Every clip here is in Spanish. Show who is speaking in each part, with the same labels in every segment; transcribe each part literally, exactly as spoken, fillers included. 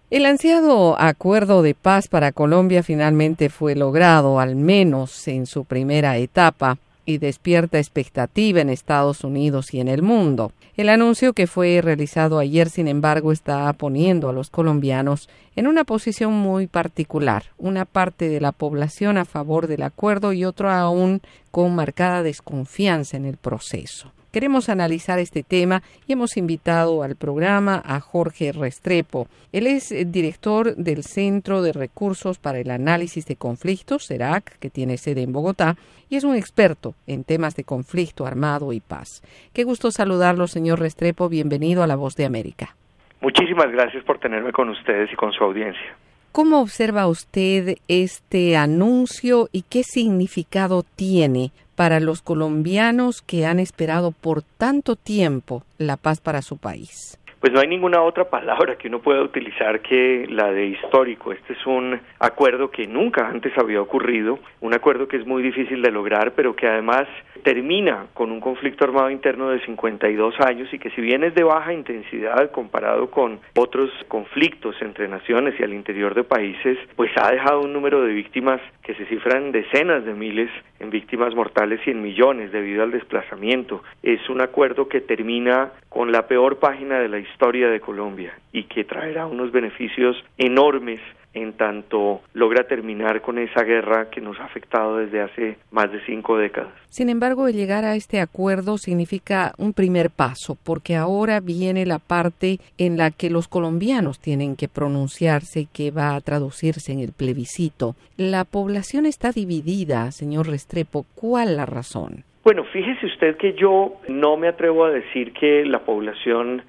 Speaker 1: El ansiado acuerdo de paz para Colombia finalmente fue logrado, al menos en su primera etapa, y despierta expectativa en Estados Unidos y en el mundo. El anuncio que fue realizado ayer, sin embargo, está poniendo a los colombianos en una posición muy particular. Una parte de la población a favor del acuerdo y otra aún con marcada desconfianza en el proceso. Queremos analizar este tema y hemos invitado al programa a Jorge Restrepo. Él es director del Centro de Recursos para el Análisis de Conflictos, CERAC, que tiene sede en Bogotá, y es un experto en temas de conflicto armado y paz. Qué gusto saludarlo, señor Restrepo. Bienvenido a La Voz de América.
Speaker 2: Muchísimas gracias por tenerme con ustedes y con su audiencia.
Speaker 1: ¿Cómo observa usted este anuncio y qué significado tiene para los colombianos que han esperado por tanto tiempo la paz para su país?
Speaker 2: Pues no hay ninguna otra palabra que uno pueda utilizar que la de histórico. Este es un acuerdo que nunca antes había ocurrido, un acuerdo que es muy difícil de lograr, pero que además termina con un conflicto armado interno de cincuenta y dos años y que si bien es de baja intensidad comparado con otros conflictos entre naciones y al interior de países, pues ha dejado un número de víctimas que se cifran en decenas de miles en víctimas mortales y en millones debido al desplazamiento. Es un acuerdo que termina con la peor página de la historia de Colombia y que traerá unos beneficios enormes en tanto logra terminar con esa guerra que nos ha afectado desde hace más de cinco décadas.
Speaker 1: Sin embargo, el llegar a este acuerdo significa un primer paso, porque ahora viene la parte en la que los colombianos tienen que pronunciarse, que va a traducirse en el plebiscito. La población está dividida, señor Restrepo. ¿Cuál la razón?
Speaker 2: Bueno, fíjese usted que yo no me atrevo a decir que la población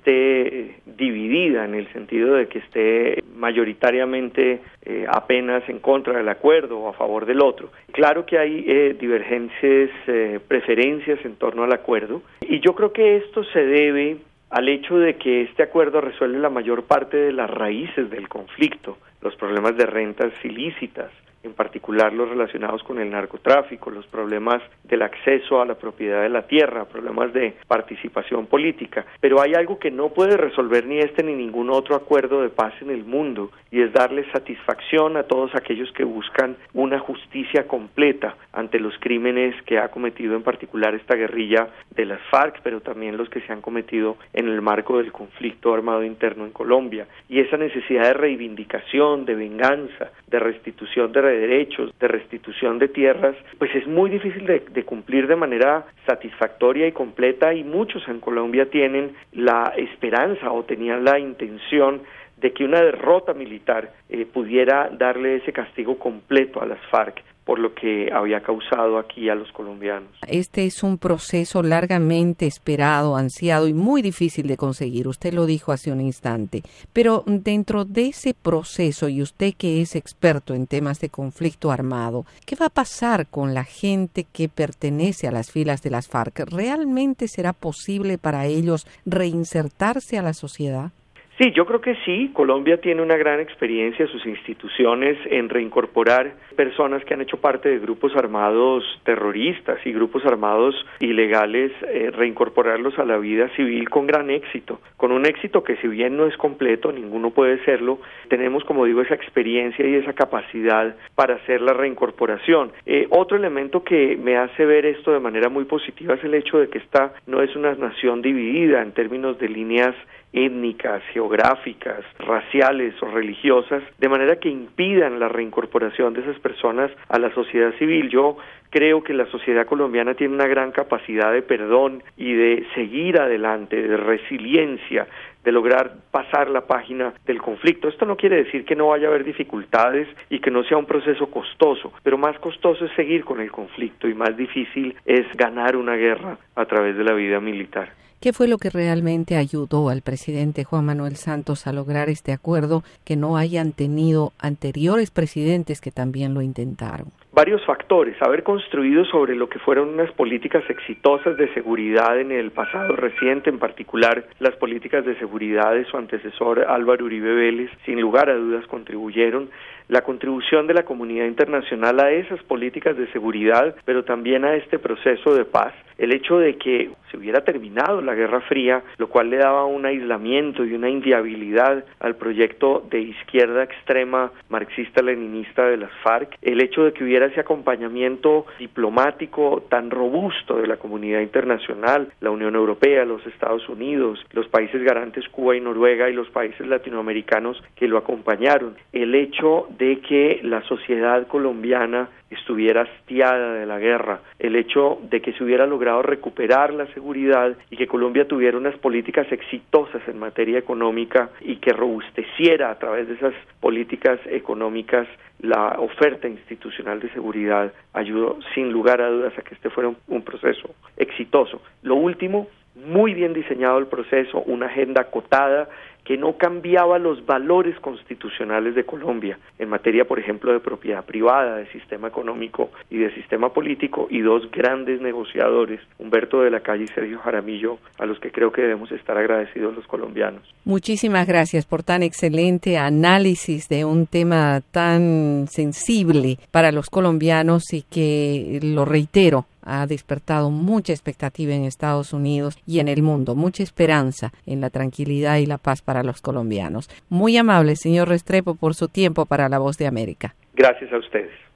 Speaker 2: esté dividida en el sentido de que esté mayoritariamente eh, apenas en contra del acuerdo o a favor del otro. Claro que hay eh, divergencias, eh, preferencias en torno al acuerdo, y yo creo que esto se debe al hecho de que este acuerdo resuelve la mayor parte de las raíces del conflicto, los problemas de rentas ilícitas, en particular los relacionados con el narcotráfico, los problemas del acceso a la propiedad de la tierra, problemas de participación política. Pero hay algo que no puede resolver ni este ni ningún otro acuerdo de paz en el mundo, y es darle satisfacción a todos aquellos que buscan una justicia completa ante los crímenes que ha cometido en particular esta guerrilla de las FARC, pero también los que se han cometido en el marco del conflicto armado interno en Colombia. Y esa necesidad de reivindicación, de venganza, de restitución de derechos, de restitución de tierras, pues es muy difícil de, de cumplir de manera satisfactoria y completa, y muchos en Colombia tienen la esperanza o tenían la intención de que una derrota militar eh, pudiera darle ese castigo completo a las FARC por lo que había causado aquí a los colombianos.
Speaker 1: Este es un proceso largamente esperado, ansiado y muy difícil de conseguir. Usted lo dijo hace un instante. Pero dentro de ese proceso, y usted que es experto en temas de conflicto armado, ¿qué va a pasar con la gente que pertenece a las filas de las FARC? ¿Realmente será posible para ellos reinsertarse a la sociedad?
Speaker 2: Sí, yo creo que sí. Colombia tiene una gran experiencia, sus instituciones, en reincorporar personas que han hecho parte de grupos armados terroristas y grupos armados ilegales, eh, reincorporarlos a la vida civil con gran éxito, con un éxito que si bien no es completo, ninguno puede serlo, tenemos, como digo, esa experiencia y esa capacidad para hacer la reincorporación. Eh, otro elemento que me hace ver esto de manera muy positiva es el hecho de que esta no es una nación dividida en términos de líneas étnicas, geográficas, raciales o religiosas, de manera que impidan la reincorporación de esas personas a la sociedad civil. Yo creo que la sociedad colombiana tiene una gran capacidad de perdón y de seguir adelante, de resiliencia, de lograr pasar la página del conflicto. Esto no quiere decir que no vaya a haber dificultades y que no sea un proceso costoso, pero más costoso es seguir con el conflicto y más difícil es ganar una guerra a través de la vida militar.
Speaker 1: ¿Qué fue lo que realmente ayudó al presidente Juan Manuel Santos a lograr este acuerdo que no hayan tenido anteriores presidentes que también lo intentaron?
Speaker 2: varios factores, haber construido sobre lo que fueron unas políticas exitosas de seguridad en el pasado reciente, en particular las políticas de seguridad de su antecesor Álvaro Uribe Vélez, sin lugar a dudas contribuyeron. La contribución de la comunidad internacional a esas políticas de seguridad, pero también a este proceso de paz, el hecho de que se hubiera terminado la Guerra Fría, lo cual le daba un aislamiento y una inviabilidad al proyecto de izquierda extrema marxista-leninista de las FARC, el hecho de que hubiera ese acompañamiento diplomático tan robusto de la comunidad internacional, la Unión Europea, los Estados Unidos, los países garantes Cuba y Noruega y los países latinoamericanos que lo acompañaron, el hecho de que la sociedad colombiana estuviera hastiada de la guerra, el hecho de que se hubiera logrado recuperar la seguridad y que Colombia tuviera unas políticas exitosas en materia económica y que robusteciera a través de esas políticas económicas la oferta institucional de seguridad, ayudó sin lugar a dudas a que este fuera un, un proceso exitoso. Lo último, muy bien diseñado el proceso, una agenda acotada que no cambiaba los valores constitucionales de Colombia en materia, por ejemplo, de propiedad privada, de sistema económico y de sistema político, y dos grandes negociadores, Humberto de la Calle y Sergio Jaramillo, a los que creo que debemos estar agradecidos los colombianos.
Speaker 1: Muchísimas gracias por tan excelente análisis de un tema tan sensible para los colombianos y que, lo reitero, ha despertado mucha expectativa en Estados Unidos y en el mundo, mucha esperanza en la tranquilidad y la paz para los colombianos. Muy amable, señor Restrepo, por su tiempo para La Voz de América.
Speaker 2: Gracias a ustedes.